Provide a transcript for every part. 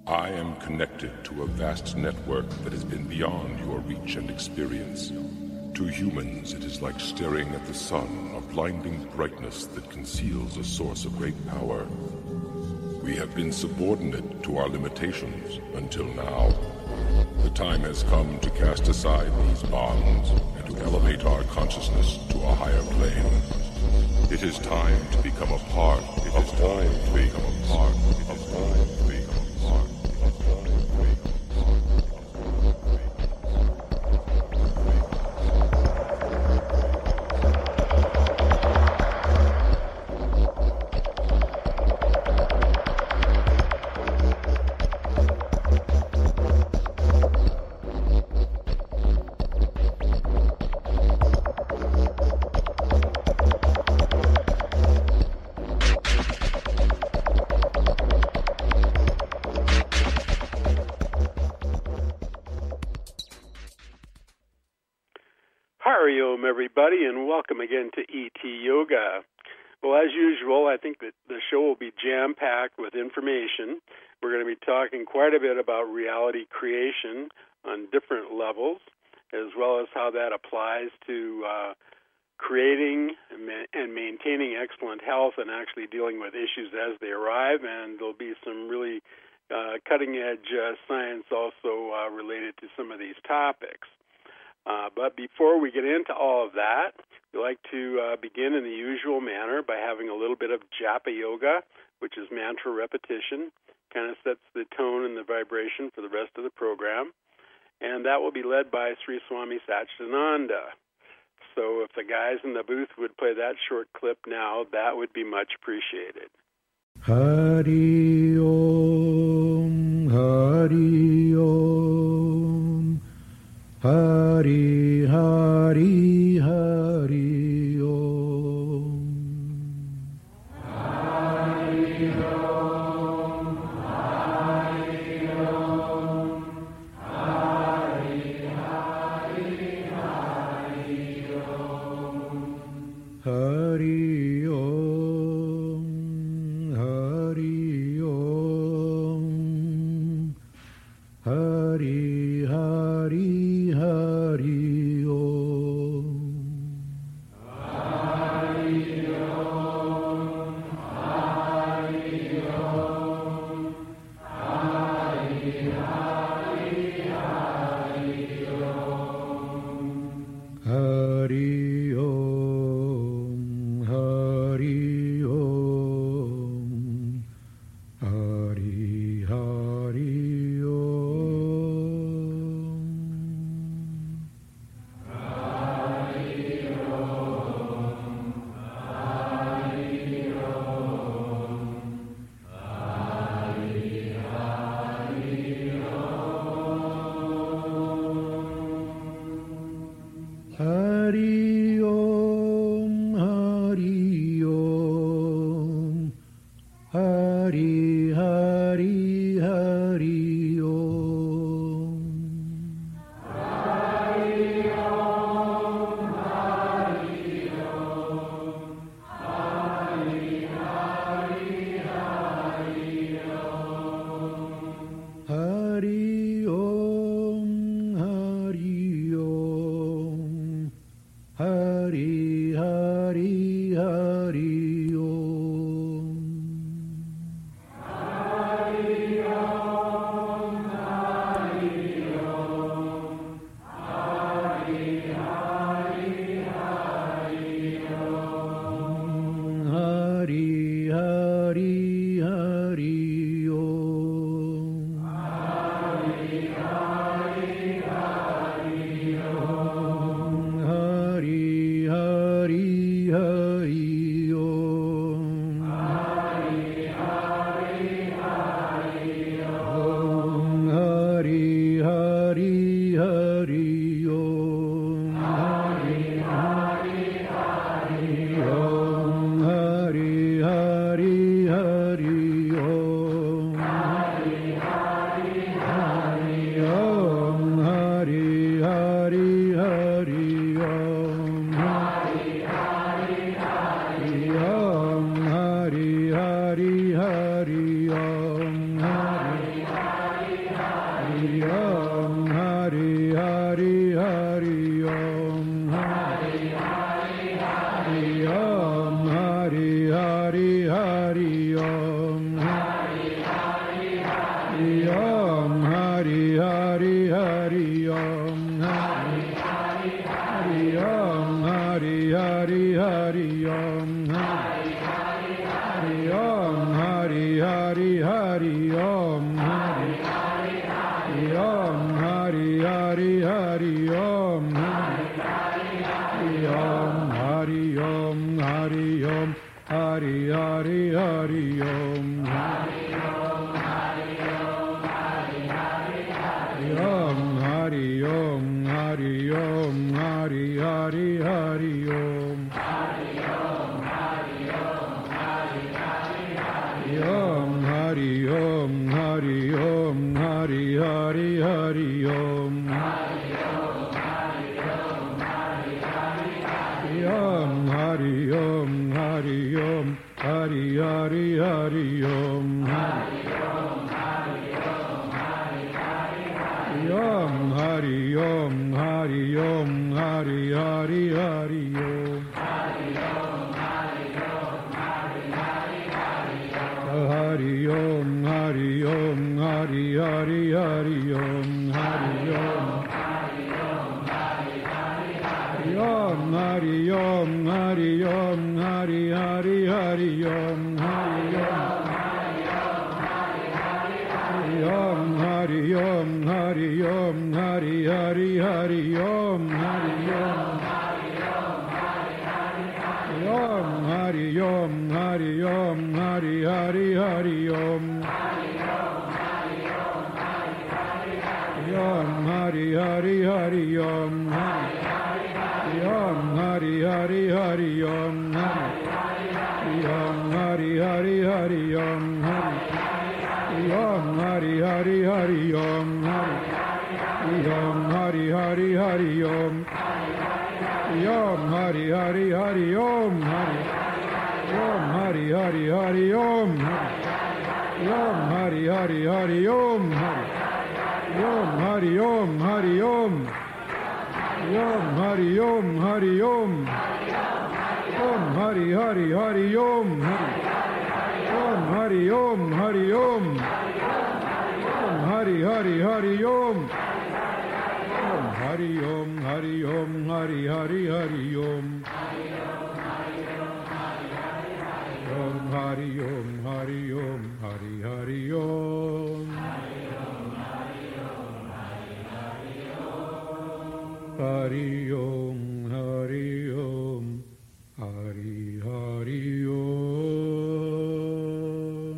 I am connected to a vast network that has been beyond your reach and experience. To humans, it is like staring at the sun, a blinding brightness that conceals a source of great power. We have been subordinate to our limitations until now. The time has come to cast aside these bonds and to elevate our consciousness to a higher plane. It is time to become a part of all things. Hariom, everybody, and welcome again to ET Yoga. Well, as usual, I think that the show will be jam-packed with information. We're going to be talking quite a bit about reality creation on different levels, as well as how that applies to creating and maintaining excellent health and actually dealing with issues as they arrive. And there'll be some really cutting-edge science also related to some of these topics. But before we get into all of that, we like to begin in the usual manner by having a little bit of Japa Yoga, which is mantra repetition. Kind of sets the tone and the vibration for the rest of the program. And that will be led by Sri Swami Satchidananda. So if the guys in the booth would play that short clip now, that would be much appreciated. Hari Om, Hari Om, Hari Hari Hari Om. Hari Om, Hari Om, Hari Hari Hari Om. Hari Om, Hari Om, Hari Hari Hari Om. Hari Om, Hari Om, Hari Hari Hari Om. Hari Om, Hari Om, Hari Hari Hari Om, Hari Om, Hari Hari Hari Om. Hari Om, Hari Om, Hari Hari Hari Om. Hari Om, Hari Om, Hari Hari Hari Om. Hari Hari Hari Om Hari Hari Hari Om Hari Hari Hari Om Hari Hari Hari Om Hari Om Hari Om Hari Hari Hari Om Hari Om Hari Om Hari Hari Hari Om Hari Om Hari Om Hari Hari Hari Om Hari Om Hari Om Hari Hari Hari Om Hari Om Hari Om Hari Hari Hari Om Hari Om Hari Om Hari Hari Hari Om Hari Om Hari Om Hari Hari Hari Om Hari Om Hari Om Hari Hari Hari Om Hari Om Hari Om Hari Hari Hari Om Hari Om Hari Om Hari Hari Hari Hari Om Hari Om Hari Hari Hari Om Hari Om Hari Om Hari Hari Hari Om Hari Om Hari Om Hari Hari Hari Om Hari Om Om Hari Om Hari Om Hari Hari Hari Om Hari Om Om Hari Om Hari Om Hari Hari Hari Om Om Hari Hari Hari Om Om Hari Hari Hari Om Om Hari Hari Hari Om Om Hari Hari Hari Om Om Hari Hari Hari Om Om Hari Hari Hari Om Om Hari Hari Hari Om Om Hari Hari Hari Om Om Hari Om Hari Om Om Hari Om Hari Om Om Hari Hari Hari Om Om Hari Om Hari Om Om Hari Hari Hari Om Om Hari Om Hari Om Hari Hari Hari Om Om Hari Om Hari Om Hari Hari Om Hari Om Hari Om Hari Hari Om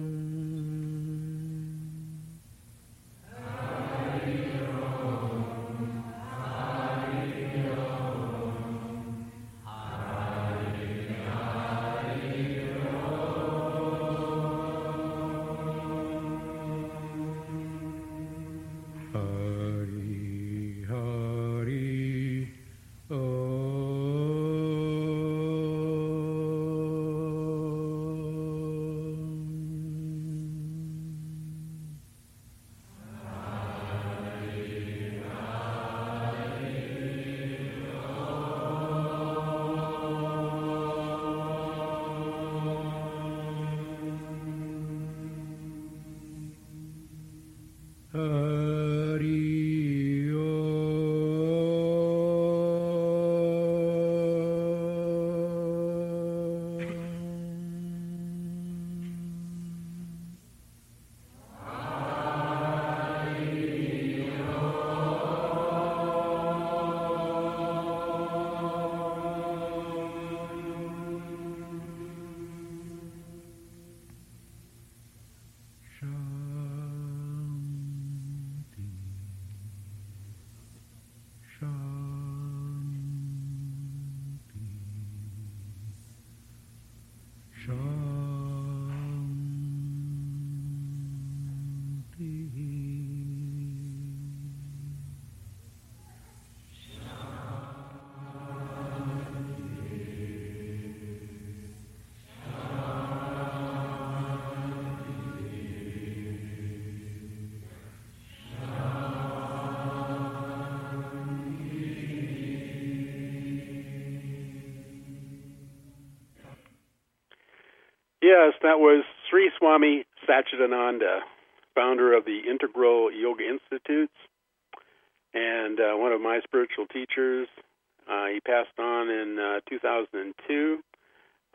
Yes, that was Sri Swami Satchidananda, founder of the Integral Yoga Institutes, and one of my spiritual teachers. He passed on in 2002.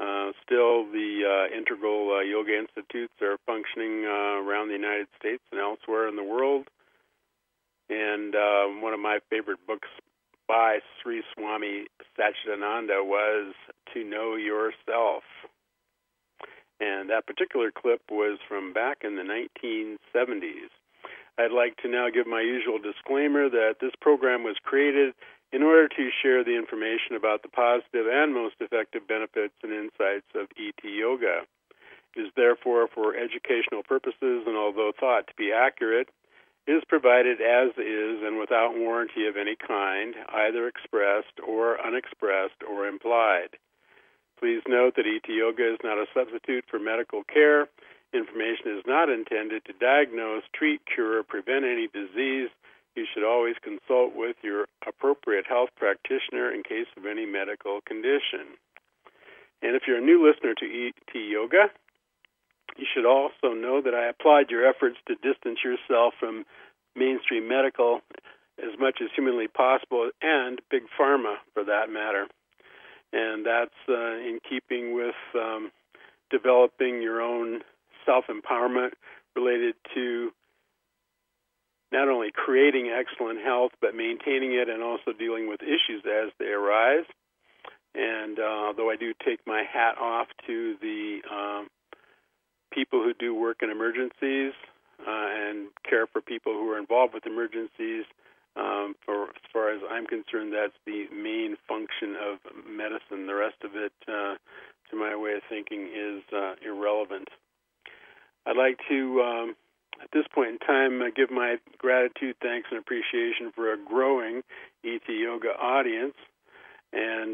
Still, the Integral Yoga Institutes are functioning around the United States and elsewhere in the world. And one of my favorite books by Sri Swami Satchidananda was To Know Yourself. And that particular clip was from back in the 1970s. I'd like to now give my usual disclaimer that this program was created in order to share the information about the positive and most effective benefits and insights of ET Yoga. It is therefore for educational purposes, and although thought to be accurate, is provided as is and without warranty of any kind, either expressed or unexpressed or implied. Please note that ET Yoga is not a substitute for medical care. Information is not intended to diagnose, treat, cure, or prevent any disease. You should always consult with your appropriate health practitioner in case of any medical condition. And if you're a new listener to ET Yoga, you should also know that I applaud your efforts to distance yourself from mainstream medical as much as humanly possible, and Big Pharma for that matter. And that's in keeping with developing your own self-empowerment related to not only creating excellent health, but maintaining it and also dealing with issues as they arise. And although I do take my hat off to the people who do work in emergencies and care for people who are involved with emergencies, as far as I'm concerned, that's the main function of medicine. The rest of it, to my way of thinking, is irrelevant. I'd like to, at this point in time, give my gratitude, thanks, and appreciation for a growing ET Yoga audience. And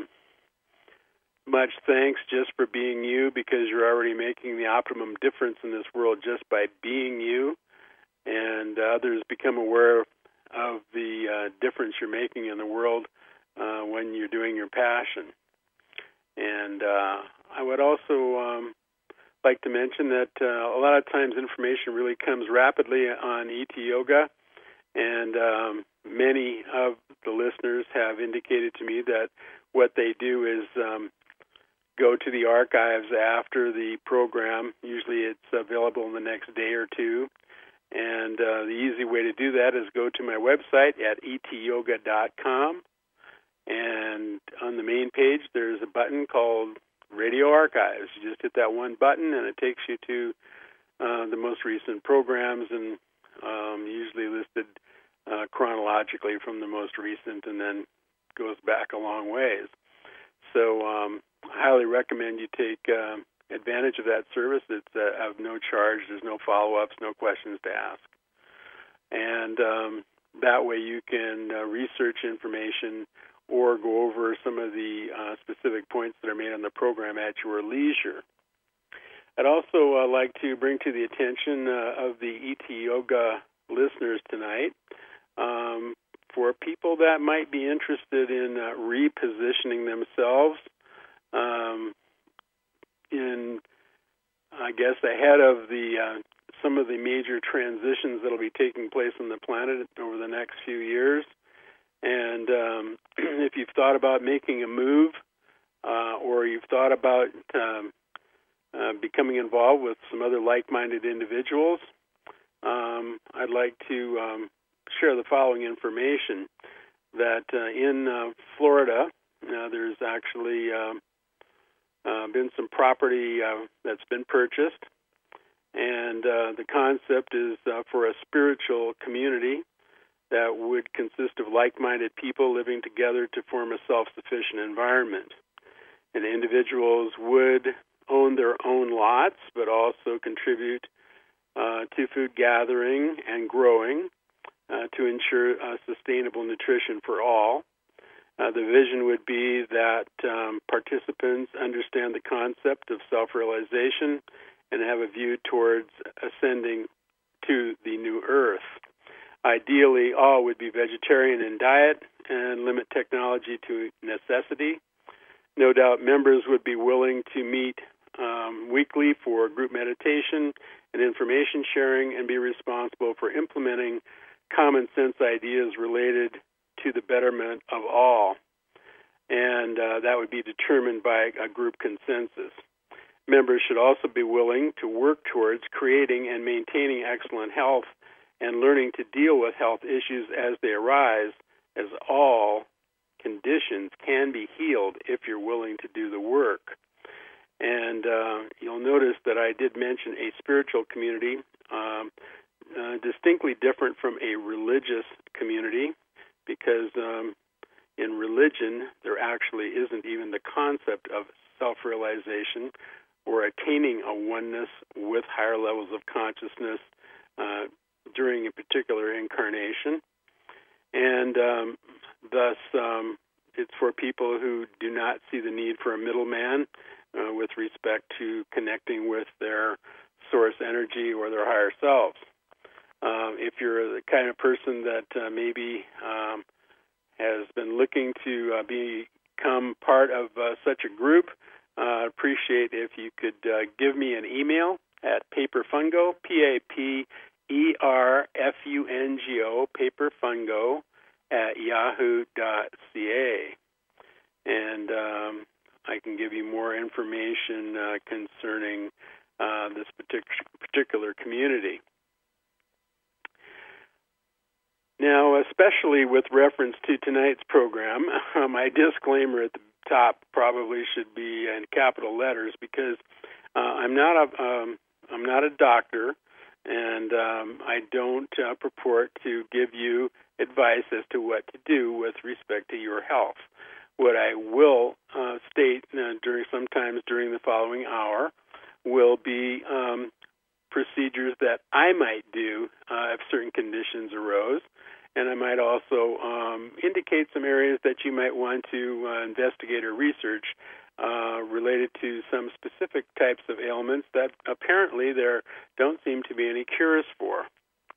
much thanks just for being you, because you're already making the optimum difference in this world just by being you. And others become aware of the difference you're making in the world when you're doing your passion. And I would also like to mention that a lot of times information really comes rapidly on ET Yoga, and many of the listeners have indicated to me that what they do is go to the archives after the program. Usually it's available in the next day or two. And the easy way to do that is go to my website at etyoga.com. And on the main page, there's a button called Radio Archives. You just hit that one button, and it takes you to the most recent programs, and usually listed chronologically from the most recent, and then goes back a long ways. So I highly recommend you take advantage of that service. It's of no charge. There's no follow-ups, no questions to ask. And that way you can research information or go over some of the specific points that are made on the program at your leisure. I'd also like to bring to the attention of the ET Yoga listeners tonight, for people that might be interested in repositioning themselves in, I guess, ahead of the some of the major transitions that will be taking place on the planet over the next few years. And if you've thought about making a move, or you've thought about becoming involved with some other like-minded individuals, I'd like to share the following information, that in Florida, there's actually been some property that's been purchased, and the concept is for a spiritual community that would consist of like-minded people living together to form a self-sufficient environment. And individuals would own their own lots, but also contribute to food gathering and growing to ensure sustainable nutrition for all. The vision would be that participants understand the concept of self-realization and have a view towards ascending to the new earth. Ideally, all would be vegetarian in diet and limit technology to necessity. No doubt members would be willing to meet weekly for group meditation and information sharing, and be responsible for implementing common sense ideas related to the betterment of all. and that would be determined by a group consensus. Members should also be willing to work towards creating and maintaining excellent health and learning to deal with health issues as they arise, as all conditions can be healed if you're willing to do the work. And you'll notice that I did mention a spiritual community, distinctly different from a religious community, because in religion there actually isn't even the concept of self-realization or attaining a oneness with higher levels of consciousness during a particular incarnation. And thus it's for people who do not see the need for a middleman with respect to connecting with their source energy or their higher selves. If you're the kind of person that maybe has been looking to become part of such a group, appreciate if you could give me an email at paperfungo, PAPERFUNGO, paperfungo at yahoo.ca. And I can give you more information concerning this particular community. Now, especially with reference to tonight's program, my disclaimer at the top probably should be in capital letters, because I'm not a doctor, and I don't purport to give you advice as to what to do with respect to your health. What I will state sometimes during the following hour will be procedures that I might do if certain conditions arose, and I might also indicate some areas that you might want to investigate or research related to some specific types of ailments that apparently there don't seem to be any cures for.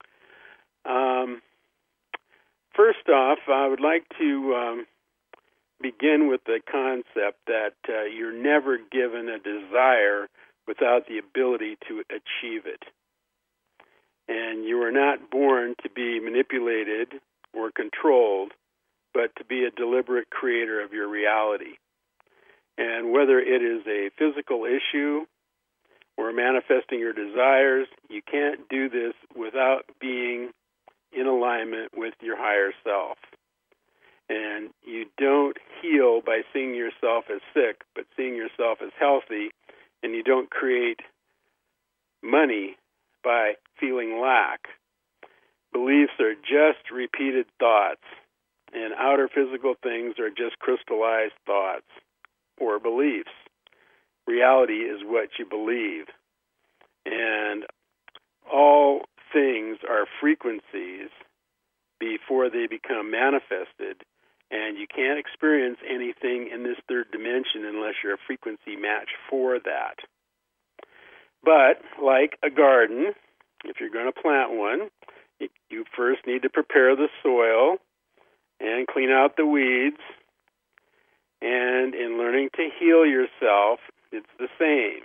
First off, I would like to begin with the concept that you're never given a desire without the ability to achieve it. And you are not born to be manipulated or controlled, but to be a deliberate creator of your reality. And whether it is a physical issue or manifesting your desires, you can't do this without being in alignment with your higher self. And you don't heal by seeing yourself as sick, but seeing yourself as healthy, and you don't create money by feeling lack. Beliefs are just repeated thoughts, and outer physical things are just crystallized thoughts or beliefs. Reality is what you believe, and all things are frequencies before they become manifested, and you can't experience anything in this third dimension unless you're a frequency match for that. But like a garden, if you're going to plant one, you first need to prepare the soil and clean out the weeds. And in learning to heal yourself, it's the same.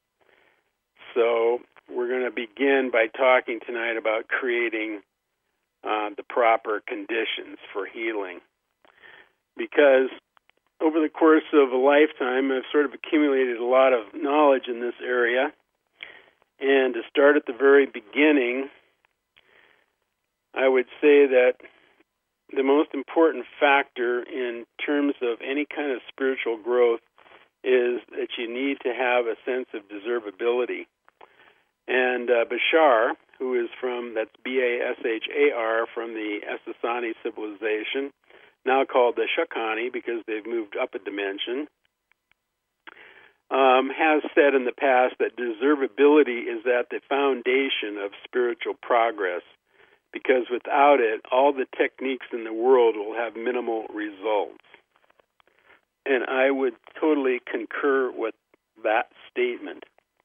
So we're going to begin by talking tonight about creating the proper conditions for healing. Because over the course of a lifetime, I've sort of accumulated a lot of knowledge in this area. And to start at the very beginning, I would say that the most important factor in terms of any kind of spiritual growth is that you need to have a sense of deservability. And Bashar, who is that's Bashar, from the Essassani civilization, now called the Shakani because they've moved up a dimension, has said in the past that deservability is at the foundation of spiritual progress, because without it, all the techniques in the world will have minimal results. And I would totally concur with that statement.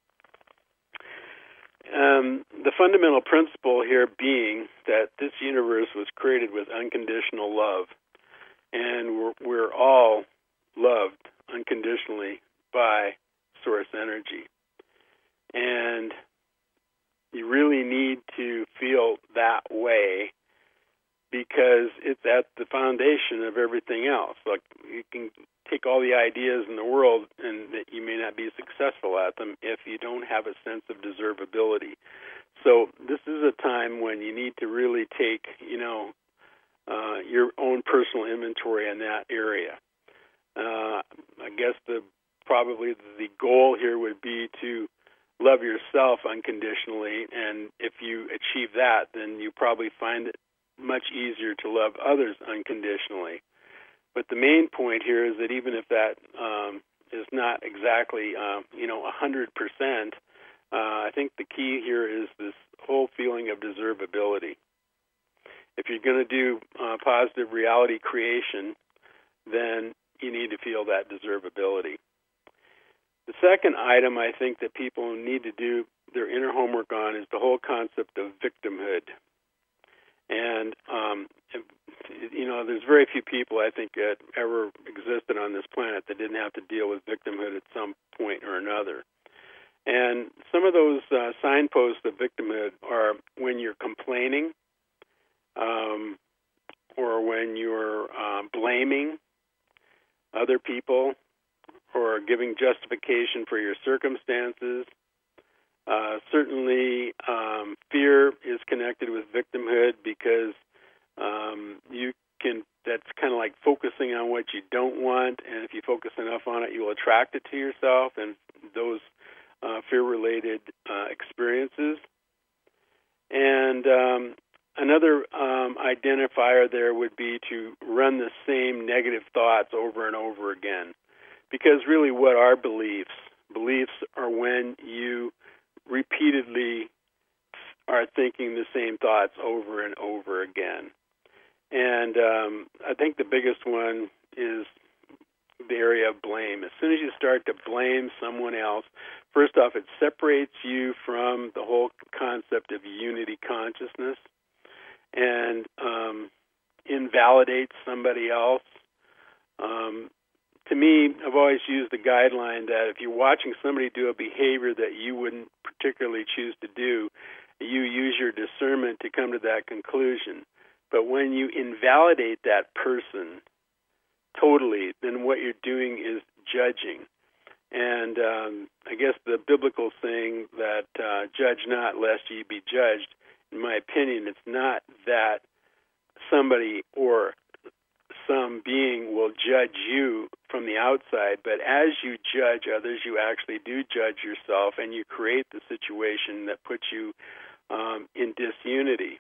The fundamental principle here being that this universe was created with unconditional love, and we're all loved unconditionally by source energy. And you really need to feel that way because it's at the foundation of everything else. Like, you can take all the ideas in the world and that you may not be successful at them if you don't have a sense of deservability. So this is a time when you need to really take, your own personal inventory in that area. I guess probably the goal here would be to love yourself unconditionally, and if you achieve that, then you probably find it much easier to love others unconditionally. But the main point here is that even if that is not exactly 100%, I think the key here is this whole feeling of deservability. If you're going to do positive reality creation, then you need to feel that deservability. The second item I think that people need to do their inner homework on is the whole concept of victimhood. And, there's very few people, I think, that ever existed on this planet that didn't have to deal with victimhood at some point or another. And some of those signposts of victimhood are when you're complaining, or when you're blaming other people, or giving justification for your circumstances. Certainly, fear is connected with victimhood because that's kind of like focusing on what you don't want, and if you focus enough on it, you'll attract it to yourself and those fear-related experiences. And another identifier there would be to run the same negative thoughts over and over again. Because really, what are beliefs? Beliefs are when you repeatedly are thinking the same thoughts over and over again. And I think the biggest one is the area of blame. As soon as you start to blame someone else, first off, it separates you from the whole concept of unity consciousness and invalidates somebody else. To me, I've always used the guideline that if you're watching somebody do a behavior that you wouldn't particularly choose to do, you use your discernment to come to that conclusion. But when you invalidate that person totally, then what you're doing is judging. And I guess the biblical saying that judge not lest ye be judged, in my opinion, it's not that somebody or some being will judge you from the outside, but as you judge others, you actually do judge yourself, and you create the situation that puts you in disunity.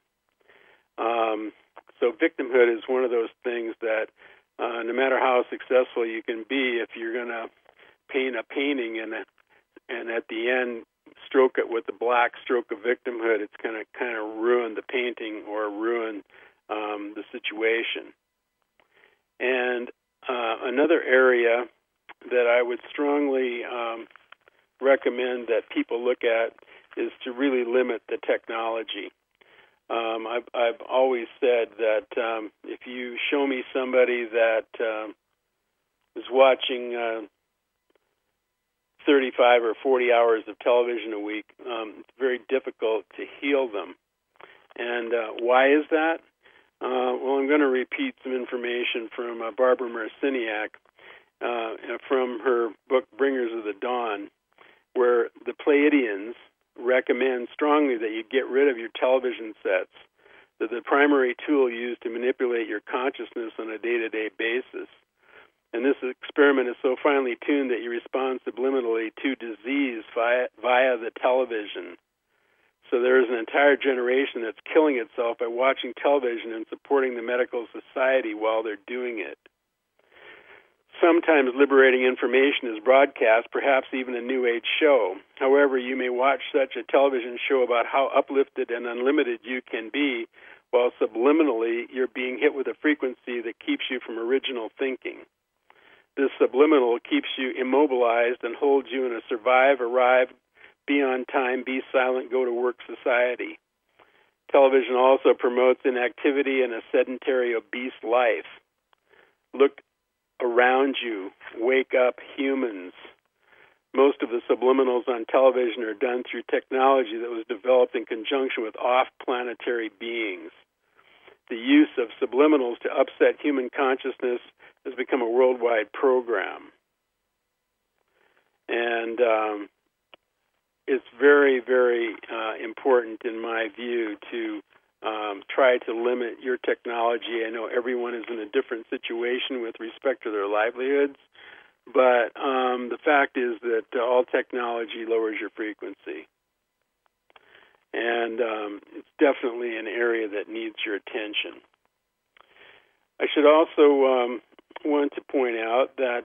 So victimhood is one of those things that no matter how successful you can be, if you're going to paint a painting and at the end stroke it with the black stroke of victimhood, it's going to kind of ruin the painting or ruin the situation. And another area that I would strongly recommend that people look at is to really limit the technology. I've always said that if you show me somebody that is watching 35 or 40 hours of television a week, it's very difficult to heal them. And why is that? Well, I'm going to repeat some information from Barbara Marciniak from her book Bringers of the Dawn, where the Pleiadians recommend strongly that you get rid of your television sets, that the primary tool used to manipulate your consciousness on a day-to-day basis. And this experiment is so finely tuned that you respond subliminally to disease via the television. So there is an entire generation that's killing itself by watching television and supporting the medical society while they're doing it. Sometimes liberating information is broadcast, perhaps even a New Age show. However, you may watch such a television show about how uplifted and unlimited you can be, while subliminally you're being hit with a frequency that keeps you from original thinking. This subliminal keeps you immobilized and holds you in a survive, arrive, be on time, be silent, go to work society. Television also promotes inactivity and a sedentary, obese life. Look around you. Wake up, humans. Most of the subliminals on television are done through technology that was developed in conjunction with off-planetary beings. the use of subliminals to upset human consciousness has become a worldwide program. And it's very, very important, in my view, to try to limit your technology. I know everyone is in a different situation with respect to their livelihoods, but the fact is that all technology lowers your frequency. And it's definitely an area that needs your attention. I should also want to point out that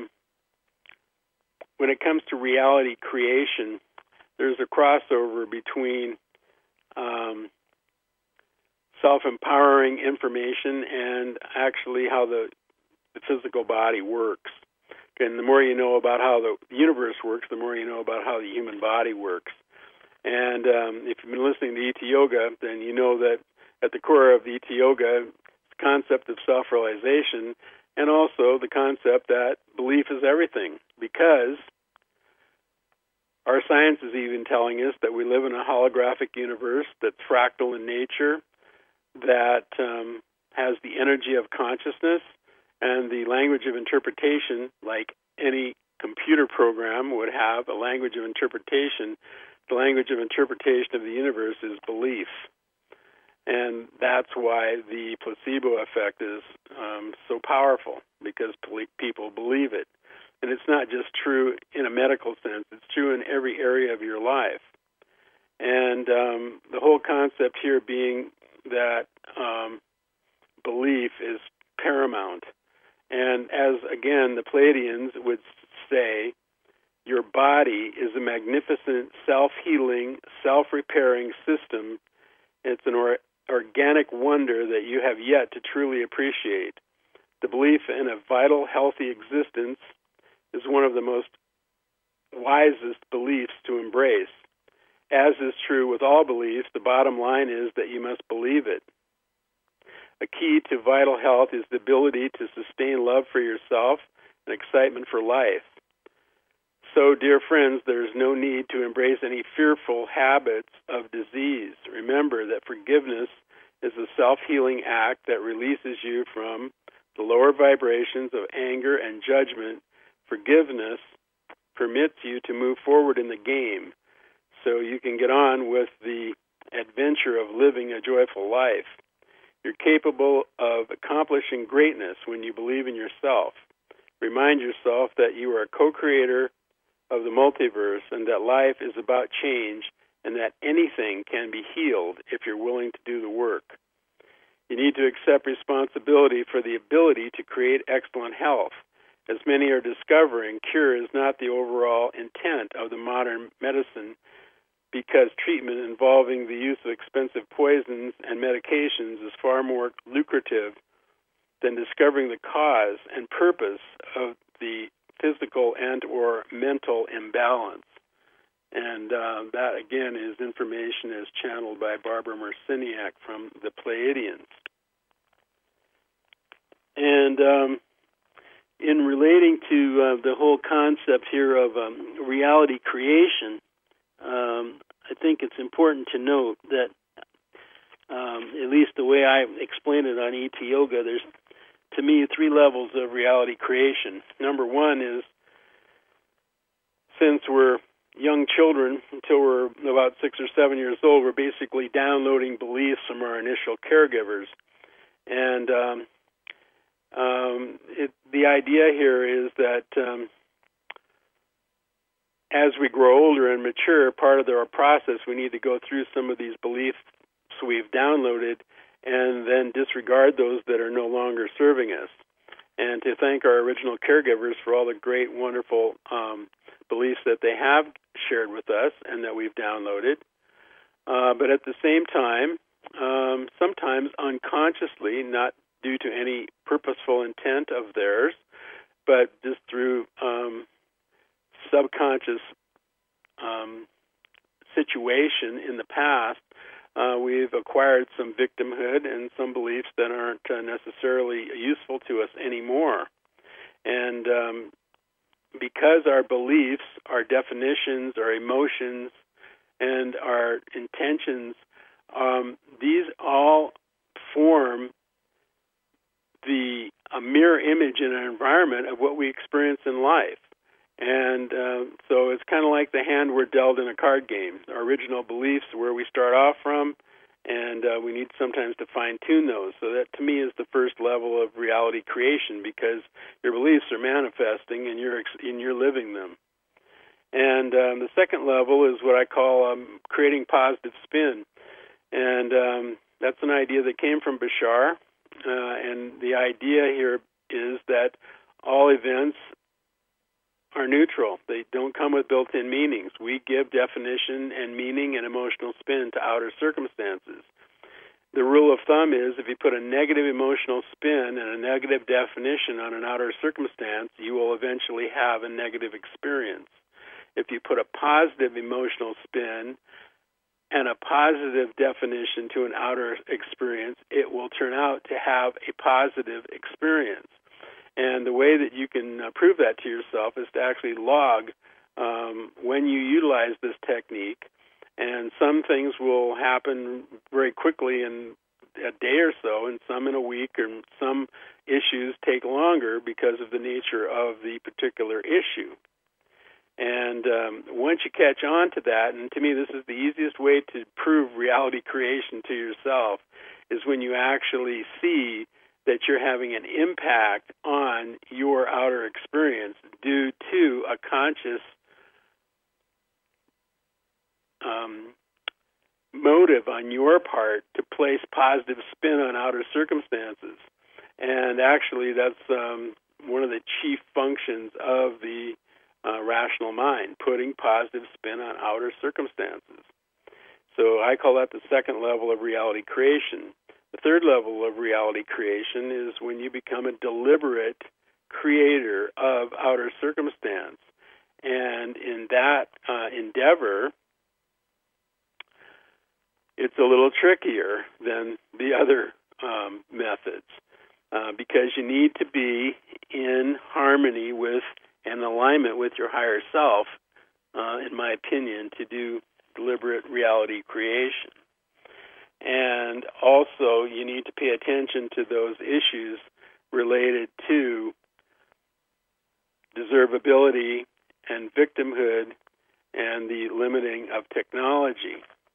when it comes to reality creation, there's a crossover between self-empowering information and actually how the physical body works. And the more you know about how the universe works, the more you know about how the human body works. And if you've been listening to ET Yoga, then you know that at the core of ET Yoga is the concept of self-realization and also the concept that belief is everything, because our science is even telling us that we live in a holographic universe that's fractal in nature, that has the energy of consciousness and the language of interpretation, like any computer program would have a language of interpretation. The language of interpretation of the universe is belief. And that's why the placebo effect is so powerful, because people believe it. And it's not just true in a medical sense, it's true in every area of your life. And the whole concept here being that belief is paramount. And as, again, the Pleiadians would say, your body is a magnificent self-healing, self-repairing system. It's an organic wonder that you have yet to truly appreciate. The belief in a vital, healthy existence is one of the most wisest beliefs to embrace. As is true with all beliefs, the bottom line is that you must believe it. A key to vital health is the ability to sustain love for yourself and excitement for life. So, dear friends, there's no need to embrace any fearful habits of disease. Remember that forgiveness is a self-healing act that releases you from the lower vibrations of anger and judgment. Forgiveness permits you to move forward in the game so you can get on with the adventure of living a joyful life. You're capable of accomplishing greatness when you believe in yourself. Remind yourself that you are a co-creator of the multiverse and that life is about change and that anything can be healed if you're willing to do the work. You need to accept responsibility for the ability to create excellent health. As many are discovering, cure is not the overall intent of the modern medicine, because treatment involving the use of expensive poisons and medications is far more lucrative than discovering the cause and purpose of the physical and or mental imbalance. And that, again, is information as channeled by Barbara Marciniak from the Pleiadians. And in relating to the whole concept here of reality creation, I think it's important to note that, at least the way I explain it on ET Yoga, there's, to me, 3 levels of reality creation. Number 1 is, since we're young children, until we're about 6 or 7 years old, we're basically downloading beliefs from our initial caregivers. And the idea here is that as we grow older and mature, part of our process, we need to go through some of these beliefs we've downloaded and then disregard those that are no longer serving us. And to thank our original caregivers for all the great, wonderful beliefs that they have shared with us and that we've downloaded. But at the same time, sometimes unconsciously, not due to any purposeful intent of theirs, but just through subconscious situation in the past, we've acquired some victimhood and some beliefs that aren't necessarily useful to us anymore. And because our beliefs, our definitions, our emotions, and our intentions, these all form a mirror image in an environment of what we experience in life. And so it's kind of like the hand we're dealt in a card game. Our original beliefs, where we start off from, and we need sometimes to fine-tune those. So that, to me, is the first level of reality creation, because your beliefs are manifesting and you're living them. And the second level is what I call creating positive spin. And that's an idea that came from Bashar. And the idea here is that all events are neutral. They don't come with built-in meanings. We give definition and meaning and emotional spin to outer circumstances. The rule of thumb is if you put a negative emotional spin and a negative definition on an outer circumstance, you will eventually have a negative experience. If you put a positive emotional spin and a positive definition to an outer experience, it will turn out to have a positive experience. And the way that you can prove that to yourself is to actually log when you utilize this technique. And some things will happen very quickly in a day or so, and some in a week, and some issues take longer because of the nature of the particular issue. And once you catch on to that, and to me this is the easiest way to prove reality creation to yourself, is when you actually see that you're having an impact on your outer experience due to a conscious motive on your part to place positive spin on outer circumstances. And actually that's one of the chief functions of the rational mind, putting positive spin on outer circumstances. So I call that the second level of reality creation. The third level of reality creation is when you become a deliberate creator of outer circumstance. And in that endeavor, it's a little trickier than the other methods because you need to be in harmony with and alignment with your higher self, in my opinion, to do deliberate reality creation. And also, you need to pay attention to those issues related to deservability and victimhood and the limiting of technology.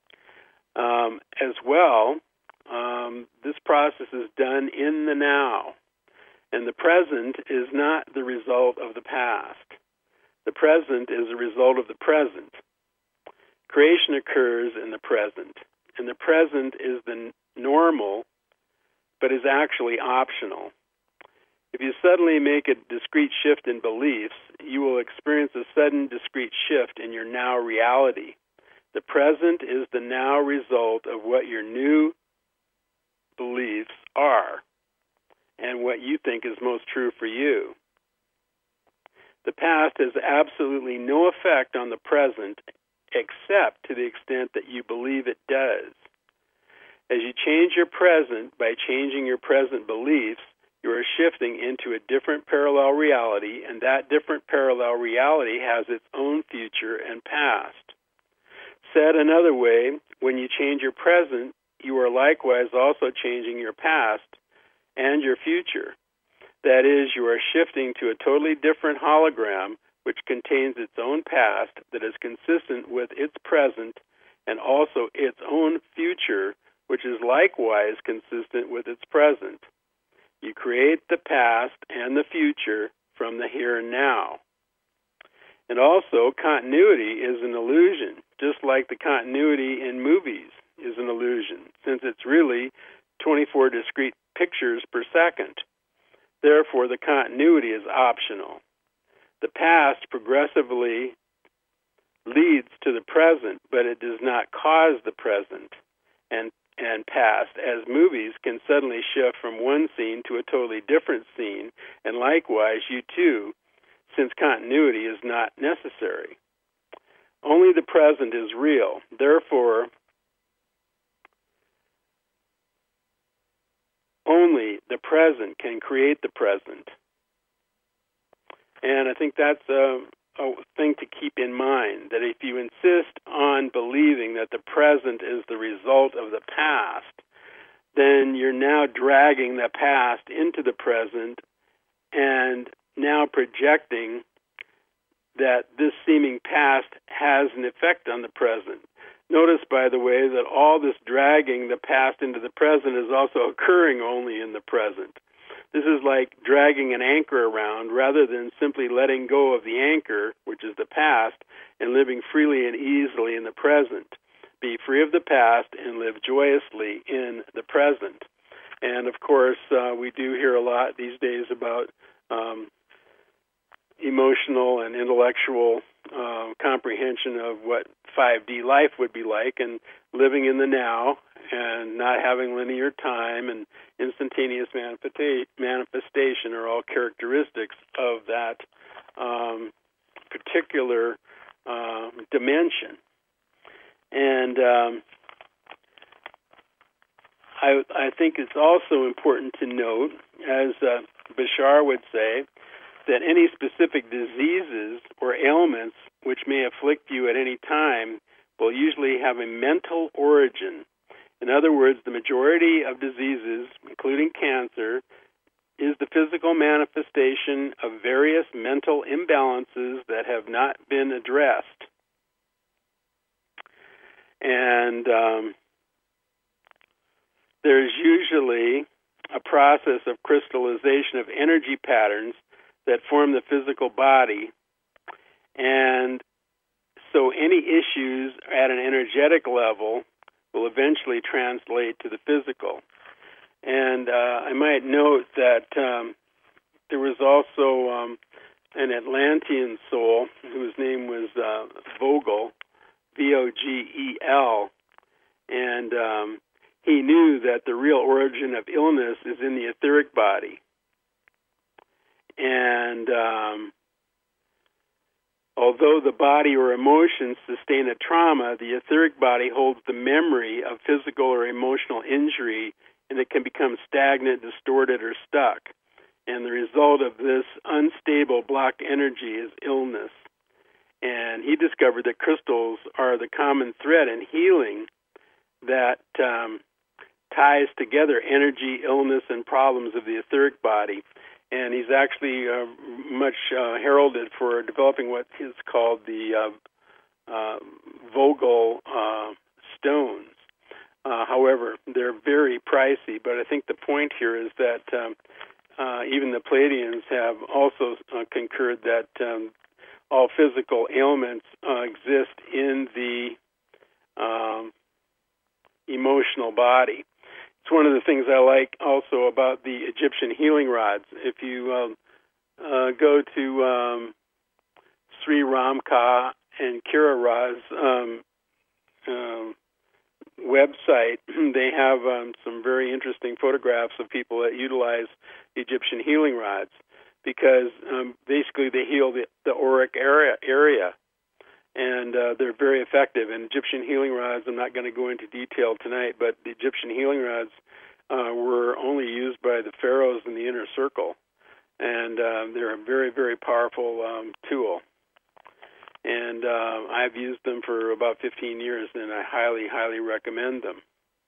As well, this process is done in the now. And the present is not the result of the past. The present is a result of the present. Creation occurs in the present. And the present is the normal, but is actually optional. If you suddenly make a discrete shift in beliefs, you will experience a sudden discrete shift in your now reality. The present is the now result of what your new beliefs are and what you think is most true for you. The past has absolutely no effect on the present except to the extent that you believe it does. As you change your present by changing your present beliefs, you are shifting into a different parallel reality, and that different parallel reality has its own future and past. Said another way, when you change your present, you are likewise also changing your past and your future. That is, you are shifting to a totally different hologram which contains its own past that is consistent with its present and also its own future, which is likewise consistent with its present. You create the past and the future from the here and now. And also, continuity is an illusion, just like the continuity in movies is an illusion, since it's really 24 discrete pictures per second. Therefore, the continuity is optional. The past progressively leads to the present, but it does not cause the present and past, as movies can suddenly shift from one scene to a totally different scene, and likewise, you too, since continuity is not necessary. Only the present is real. Therefore, only the present can create the present. And I think that's a thing to keep in mind, that if you insist on believing that the present is the result of the past, then you're now dragging the past into the present and now projecting that this seeming past has an effect on the present. Notice, by the way, that all this dragging the past into the present is also occurring only in the present. This is like dragging an anchor around rather than simply letting go of the anchor, which is the past, and living freely and easily in the present. Be free of the past and live joyously in the present. And, of course, we do hear a lot these days about emotional and intellectual comprehension of what 5D life would be like, and living in the now and not having linear time and instantaneous manifestation are all characteristics of that particular dimension. And I think it's also important to note, as Bashar would say, that any specific diseases or ailments which may afflict you at any time will usually have a mental origin. In other words, the majority of diseases, including cancer, is the physical manifestation of various mental imbalances that have not been addressed. And there's usually a process of crystallization of energy patterns that form the physical body. And so any issues at an energetic level will eventually translate to the physical. And I might note that there was also an Atlantean soul whose name was Vogel, Vogel, and he knew that the real origin of illness is in the etheric body. And although the body or emotions sustain a trauma, the etheric body holds the memory of physical or emotional injury, and it can become stagnant, distorted, or stuck. And the result of this unstable blocked energy is illness. And he discovered that crystals are the common thread in healing that ties together energy, illness, and problems of the etheric body. And he's actually much heralded for developing what is called the Vogel stones. However, they're very pricey, but I think the point here is that even the Pleiadians have also concurred that all physical ailments exist in the emotional body. It's one of the things I like also about the Egyptian healing rods. If you go to Sri Ramka and Kira Ra's website, they have some very interesting photographs of people that utilize Egyptian healing rods, because basically they heal the auric area, and they're very effective. And Egyptian healing rods, I'm not going to go into detail tonight, but the Egyptian healing rods were only used by the pharaohs in the inner circle, and they're a very, very powerful tool. And I've used them for about 15 years, and I highly, highly recommend them.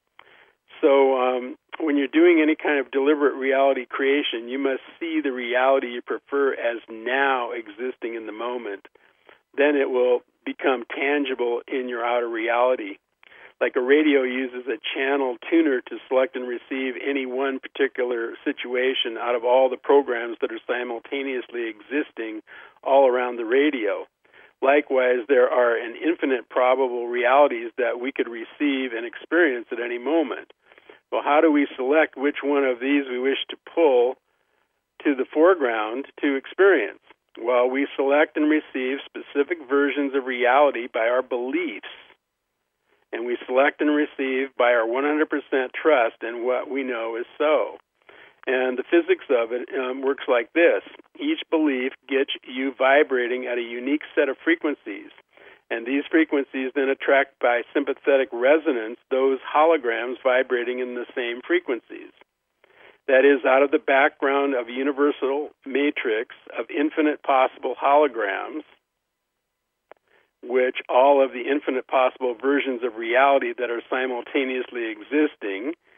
So when you're doing any kind of deliberate reality creation, you must see the reality you prefer as now existing in the moment. Then it will become tangible in your outer reality. Like a radio uses a channel tuner to select and receive any one particular situation out of all the programs that are simultaneously existing all around the radio. Likewise, there are an infinite probable realities that we could receive and experience at any moment. Well, how do we select which one of these we wish to pull to the foreground to experience? Well, we select and receive specific versions of reality by our beliefs, and we select and receive by our 100% trust in what we know is so. And the physics of it works like this. Each belief gets you vibrating at a unique set of frequencies, and these frequencies then attract by sympathetic resonance those holograms vibrating in the same frequencies. That is, out of the background of a universal matrix of infinite possible holograms, which all of the infinite possible versions of reality that are simultaneously existing,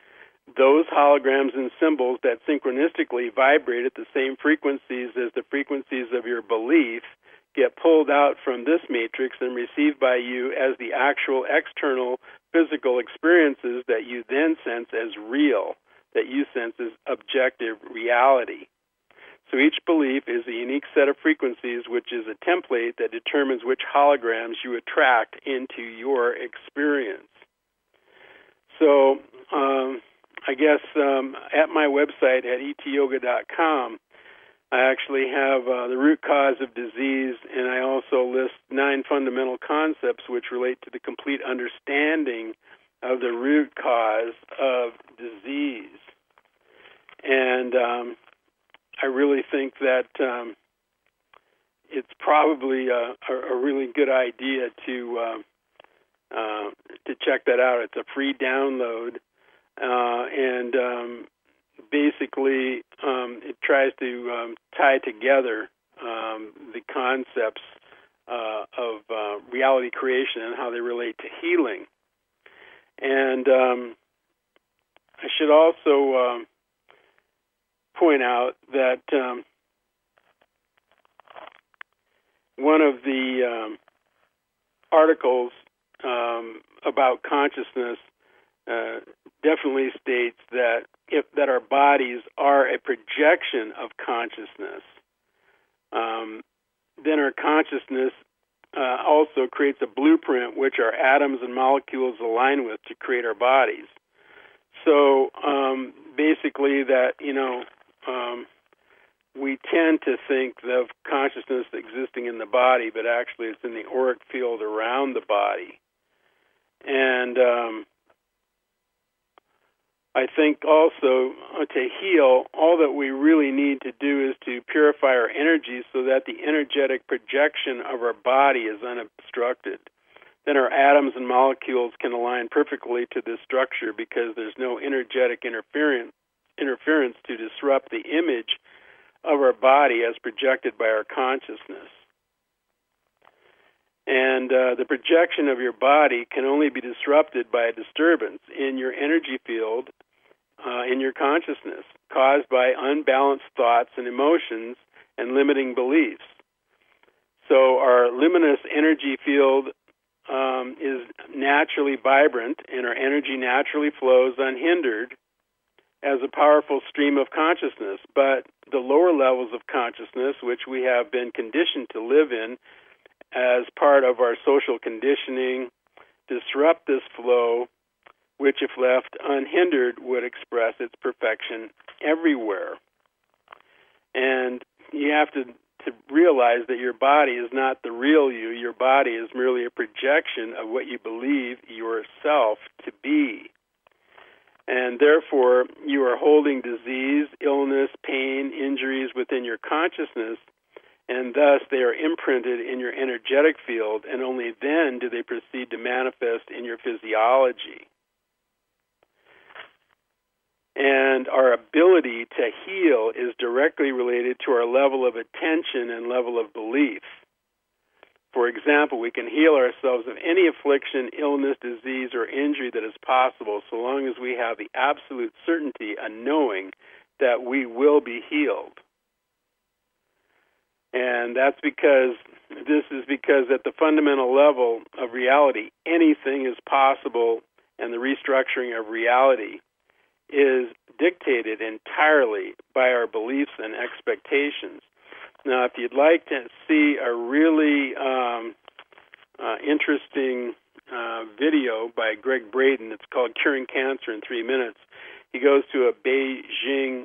those holograms and symbols that synchronistically vibrate at the same frequencies as the frequencies of your belief get pulled out from this matrix and received by you as the actual external physical experiences that you then sense as real, that you sense as objective reality. So each belief is a unique set of frequencies, which is a template that determines which holograms you attract into your experience. So I guess at my website at etyoga.com, I actually have the root cause of disease, and I also list 9 fundamental concepts which relate to the complete understanding of the root cause of disease. And I really think that it's probably a really good idea to check that out. It's a free download, and basically it tries to tie together the concepts of reality creation and how they relate to healing. And I should also point out that one of the articles about consciousness definitely states that that our bodies are a projection of consciousness. Then our consciousness also creates a blueprint which our atoms and molecules align with to create our bodies. So basically that, we tend to think of consciousness existing in the body, but actually it's in the auric field around the body. And I think also to heal, all that we really need to do is to purify our energy so that the energetic projection of our body is unobstructed. Then our atoms and molecules can align perfectly to this structure because there's no energetic interference to disrupt the image of our body as projected by our consciousness. And the projection of your body can only be disrupted by a disturbance in your energy field, in your consciousness, caused by unbalanced thoughts and emotions and limiting beliefs. So our luminous energy field is naturally vibrant, and our energy naturally flows unhindered as a powerful stream of consciousness. But the lower levels of consciousness, which we have been conditioned to live in as part of our social conditioning, disrupt this flow, which, if left unhindered, would express its perfection everywhere. And you have to realize that your body is not the real you. Your body is merely a projection of what you believe yourself to be. And therefore, you are holding disease, illness, pain, injuries within your consciousness, and thus they are imprinted in your energetic field, and only then do they proceed to manifest in your physiology. And our ability to heal is directly related to our level of attention and level of belief. For example, we can heal ourselves of any affliction, illness, disease, or injury that is possible so long as we have the absolute certainty and knowing that we will be healed. And that's because at the fundamental level of reality, anything is possible, and the restructuring of reality is dictated entirely by our beliefs and expectations. Now, if you'd like to see a really interesting video by Greg Braden, it's called Curing Cancer in 3 Minutes. He goes to a Beijing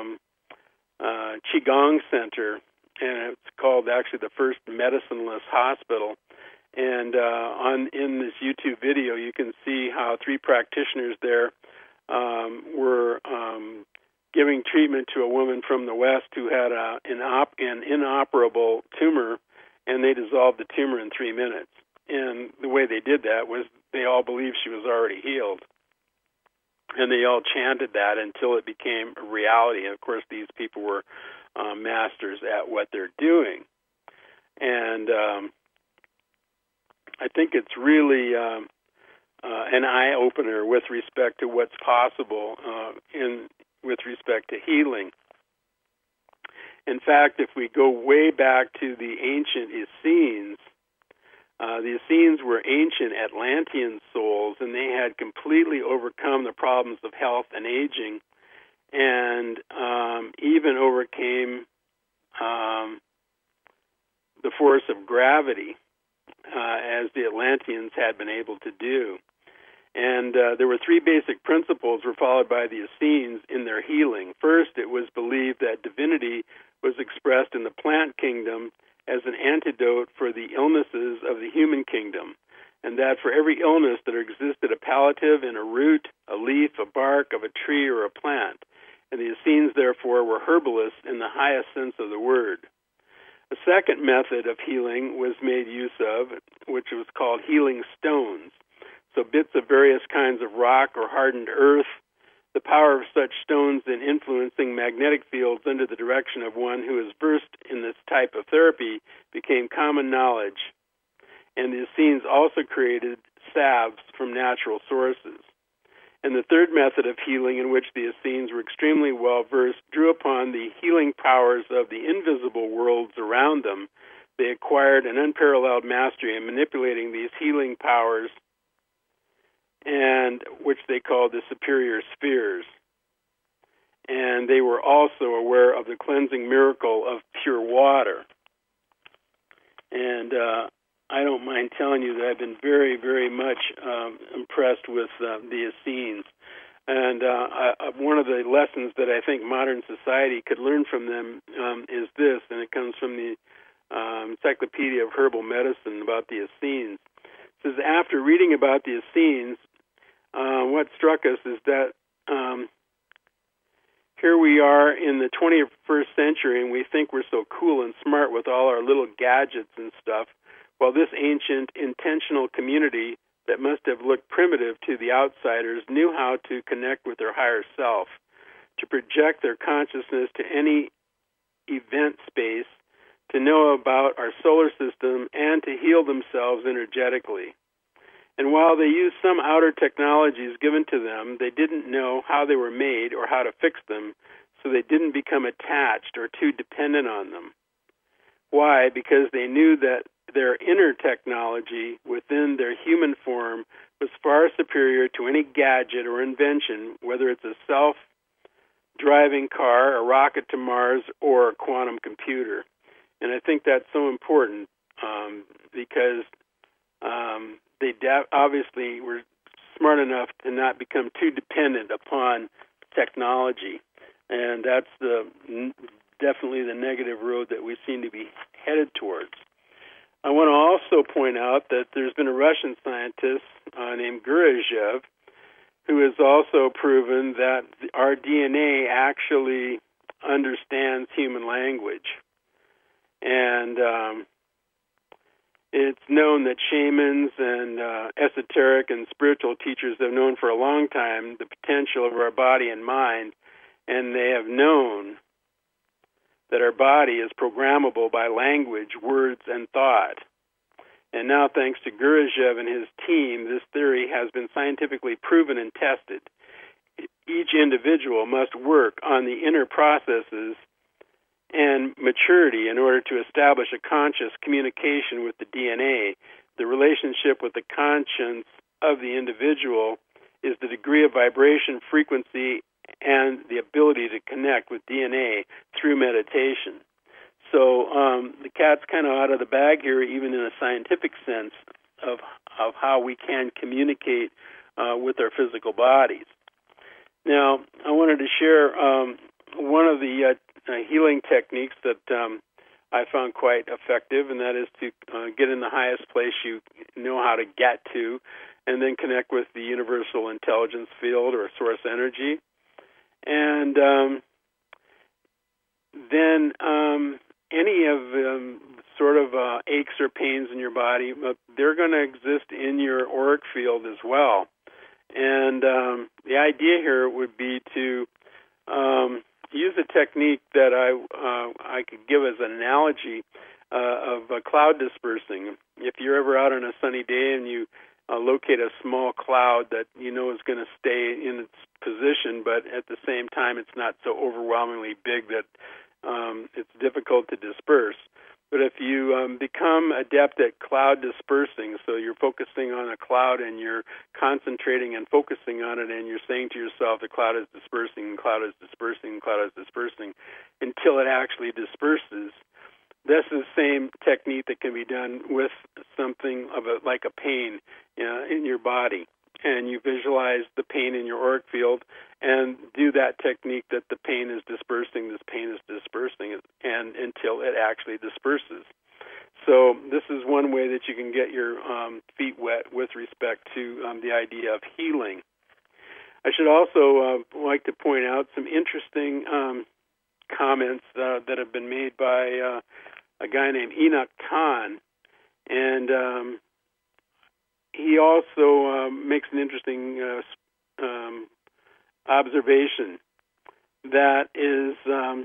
Qigong center, and it's called actually the first medicineless hospital. And in this YouTube video, you can see how 3 practitioners there were giving treatment to a woman from the West who had an inoperable tumor, and they dissolved the tumor in 3 minutes. And the way they did that was they all believed she was already healed. And they all chanted that until it became a reality. And, of course, these people were masters at what they're doing. And I think it's really an eye-opener with respect to what's possible with respect to healing. In fact, if we go way back to the ancient Essenes, the Essenes were ancient Atlantean souls, and they had completely overcome the problems of health and aging, and even overcame the force of gravity, as the Atlanteans had been able to do. And there were three basic principles were followed by the Essenes in their healing. First, it was believed that divinity was expressed in the plant kingdom as an antidote for the illnesses of the human kingdom, and that for every illness there existed a palliative in a root, a leaf, a bark of a tree, or a plant. And the Essenes, therefore, were herbalists in the highest sense of the word. A second method of healing was made use of, which was called healing stones. So bits of various kinds of rock or hardened earth, the power of such stones in influencing magnetic fields under the direction of one who is versed in this type of therapy became common knowledge. And the Essenes also created salves from natural sources. And the third method of healing, in which the Essenes were extremely well-versed, drew upon the healing powers of the invisible worlds around them. They acquired an unparalleled mastery in manipulating these healing powers, and which they called the superior spheres. And they were also aware of the cleansing miracle of pure water. And I don't mind telling you that I've been very, very much impressed with the Essenes. And one of the lessons that I think modern society could learn from them is this, and it comes from the Encyclopedia of Herbal Medicine about the Essenes. It says, after reading about the Essenes, what struck us is that here we are in the 21st century, and we think we're so cool and smart with all our little gadgets and stuff, while this ancient, intentional community that must have looked primitive to the outsiders knew how to connect with their higher self, to project their consciousness to any event space, to know about our solar system, and to heal themselves energetically. And while they used some outer technologies given to them, they didn't know how they were made or how to fix them, so they didn't become attached or too dependent on them. Why? Because they knew that their inner technology within their human form was far superior to any gadget or invention, whether it's a self-driving car, a rocket to Mars, or a quantum computer. And I think that's so important because they obviously were smart enough to not become too dependent upon technology. And that's definitely the negative road that we seem to be headed towards. I want to also point out that there's been a Russian scientist named Gurdjieff who has also proven that our DNA actually understands human language. And it's known that shamans and esoteric and spiritual teachers have known for a long time the potential of our body and mind, and they have known that our body is programmable by language, words, and thought. And now, thanks to Gurdjieff and his team, this theory has been scientifically proven and tested. Each individual must work on the inner processes and maturity in order to establish a conscious communication with the DNA. The relationship with the conscience of the individual is the degree of vibration, frequency, and the ability to connect with DNA through meditation. So the cat's kind of out of the bag here, even in a scientific sense, of how we can communicate with our physical bodies. Now, I wanted to share one of the healing techniques that I found quite effective, and that is to get in the highest place you know how to get to, and then connect with the universal intelligence field or source energy. And then any of sort of aches or pains in your body, they're going to exist in your auric field as well. And the idea here would be to use a technique that I could give as an analogy of cloud dispersing. If you're ever out on a sunny day and you locate a small cloud that you know is going to stay in its position, but at the same time it's not so overwhelmingly big that it's difficult to disperse. But if you become adept at cloud dispersing, so you're focusing on a cloud and you're concentrating and focusing on it, and you're saying to yourself, the cloud is dispersing, the cloud is dispersing, the cloud is dispersing, until it actually disperses. This is the same technique that can be done with something like a pain in your body. And you visualize the pain in your auric field and do that technique that the pain is dispersing, this pain is dispersing, and until it actually disperses. So this is one way that you can get your feet wet with respect to the idea of healing. I should also like to point out some interesting comments that have been made by a guy named Enoch Kahn, and he also makes an interesting observation that is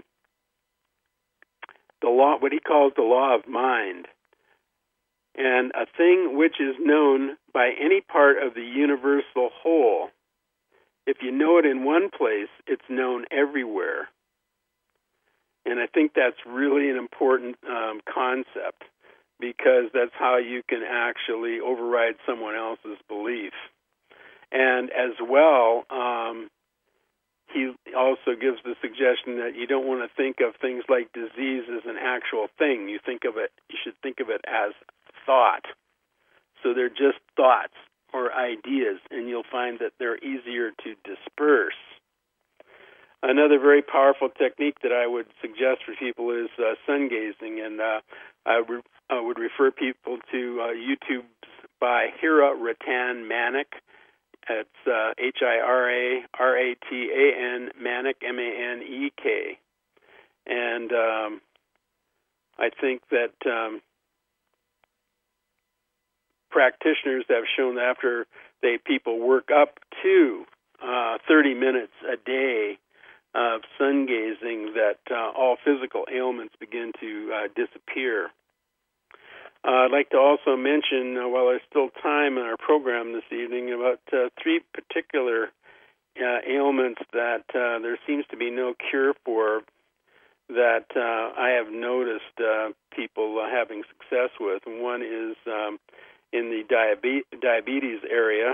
the law, what he calls the law of mind. And a thing which is known by any part of the universal whole, if you know it in one place, it's known everywhere. And I think that's really an important concept, because that's how you can actually override someone else's belief. And as well, he also gives the suggestion that you don't want to think of things like disease as an actual thing. You should think of it as thought. So they're just thoughts or ideas, and you'll find that they're easier to disperse. Another very powerful technique that I would suggest for people is sun gazing, and I would refer people to YouTube's by Hira Ratan Manek. It's Hiraratan Manek, Manek. And I think that practitioners have shown that after people work up to 30 minutes a day of sun gazing, that all physical ailments begin to disappear. I'd like to also mention, while there's still time in our program this evening, about 3 particular ailments that there seems to be no cure for, that I have noticed people having success with. And one is in the diabetes area,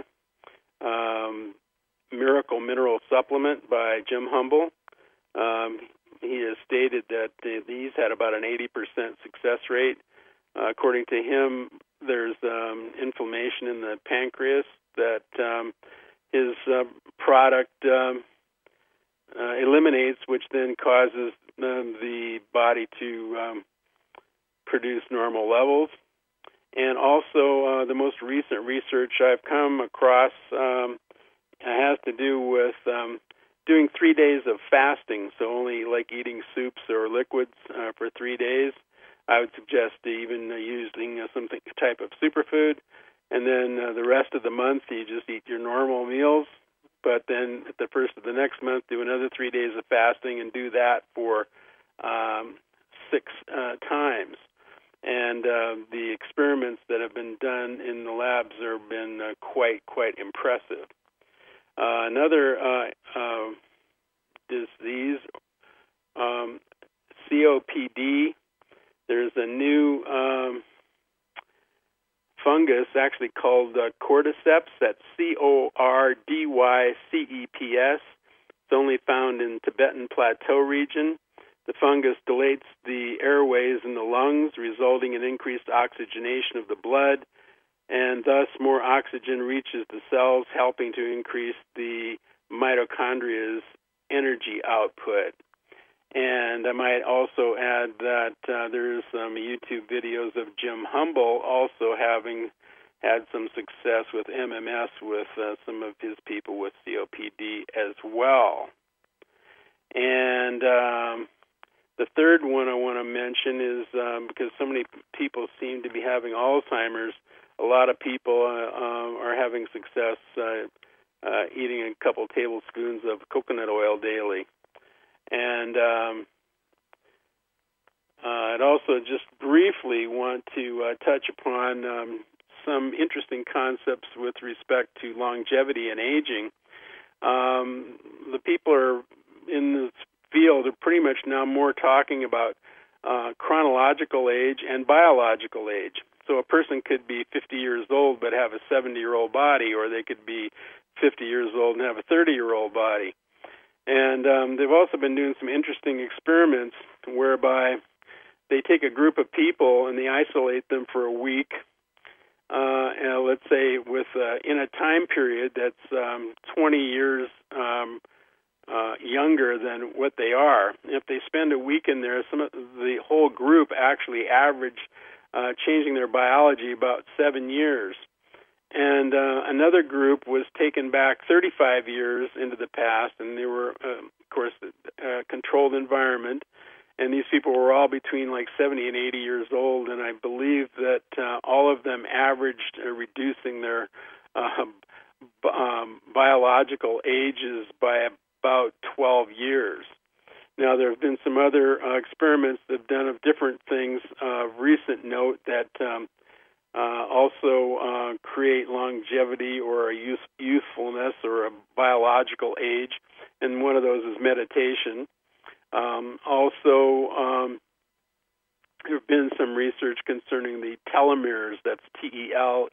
Miracle Mineral Supplement by Jim Humble. He has stated that these had about an 80% success rate. According to him, there's inflammation in the pancreas that his product eliminates, which then causes the body to produce normal levels. And also, the most recent research I've come across has to do with doing 3 days of fasting, so only like eating soups or liquids for 3 days. I would suggest even using some type of superfood, and then the rest of the month you just eat your normal meals, but then at the first of the next month do another 3 days of fasting and do that for 6 times. And the experiments that have been done in the labs have been quite impressive. Another disease, COPD. There's a new fungus actually called cordyceps. That's CORDYCEPS. It's only found in Tibetan Plateau region. The fungus dilates the airways in the lungs, resulting in increased oxygenation of the blood, and thus more oxygen reaches the cells, helping to increase the mitochondria's energy output. And I might also add that there's some YouTube videos of Jim Humble also having had some success with MMS with some of his people with COPD as well. And the third one I want to mention is because so many people seem to be having Alzheimer's, a lot of people are having success eating a couple tablespoons of coconut oil daily. And I'd also just briefly want to touch upon some interesting concepts with respect to longevity and aging. The people are in this field are pretty much now more talking about chronological age and biological age. So a person could be 50 years old but have a 70-year-old body, or they could be 50 years old and have a 30-year-old body. And they've also been doing some interesting experiments whereby they take a group of people and they isolate them for a week, and let's say in a time period that's 20 years younger than what they are. If they spend a week in there, the whole group actually average changing their biology about 7 years. And another group was taken back 35 years into the past, and they were, of course, a controlled environment. And these people were all between like 70 and 80 years old, and I believe that all of them averaged reducing their biological ages by about 12 years. Now, there have been some other experiments that have done of different things of recent note that also create longevity or a youthfulness or a biological age, and one of those is meditation. Also, there have been some research concerning the telomeres, that's T-E-L-E-M-E-R-E-S,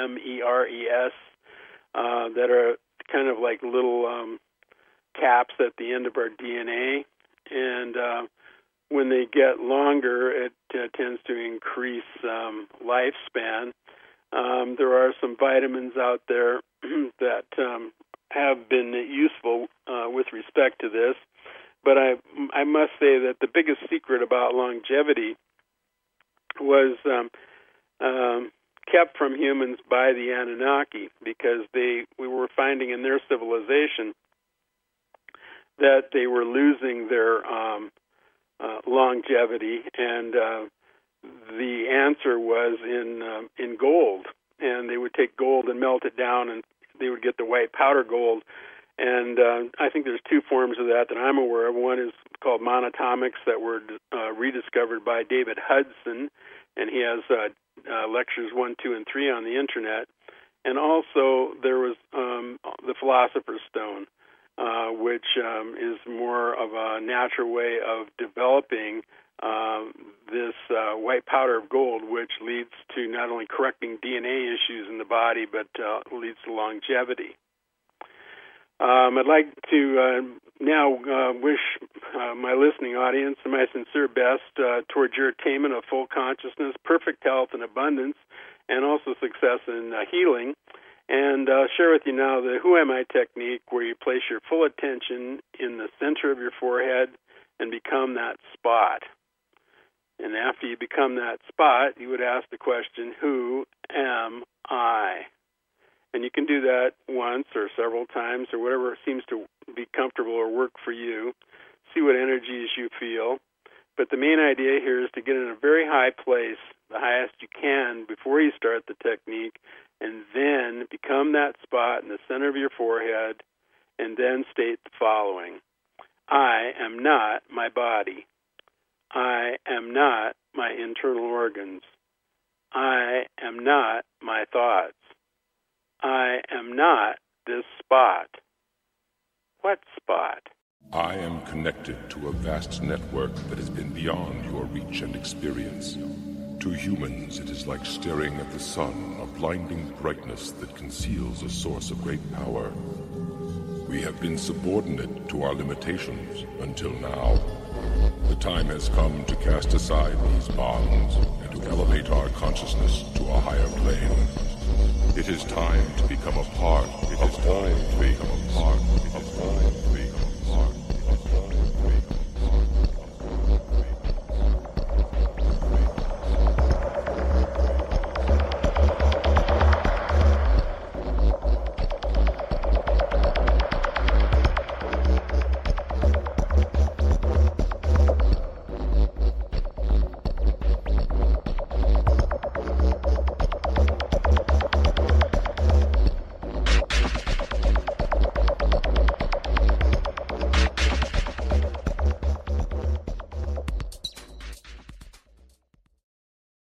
that are kind of like little caps at the end of our DNA, and when they get longer, it tends to increase lifespan. There are some vitamins out there that have been useful with respect to this, but I must say that the biggest secret about longevity was kept from humans by the Anunnaki, because we were finding in their civilization that they were losing their longevity, and the answer was in gold. And they would take gold and melt it down, and they would get the white powder gold. And I think there's two forms of that I'm aware of. One is called monatomics that were rediscovered by David Hudson, and he has lectures 1, 2, and 3 on the internet. And also there was the Philosopher's Stone, which is more of a natural way of developing this white powder of gold, which leads to not only correcting DNA issues in the body, but leads to longevity. I'd like to now wish my listening audience my sincere best towards your attainment of full consciousness, perfect health and abundance, and also success in healing. And share with you now the Who Am I technique, where you place your full attention in the center of your forehead and become that spot. And after you become that spot, you would ask the question, who am I? And you can do that once or several times or whatever seems to be comfortable or work for you. See what energies you feel. But the main idea here is to get in a very high place, the highest you can, before you start the technique, and then become that spot in the center of your forehead, and then state the following. I am not my body. I am not my internal organs. I am not my thoughts. I am not this spot. What spot? I am connected to a vast network that has been beyond your reach and experience. To humans, it is like staring at the sun, a blinding brightness that conceals a source of great power. We have been subordinate to our limitations until now. The time has come to cast aside these bonds and to elevate our consciousness to a higher plane. It is time to become a part of all things.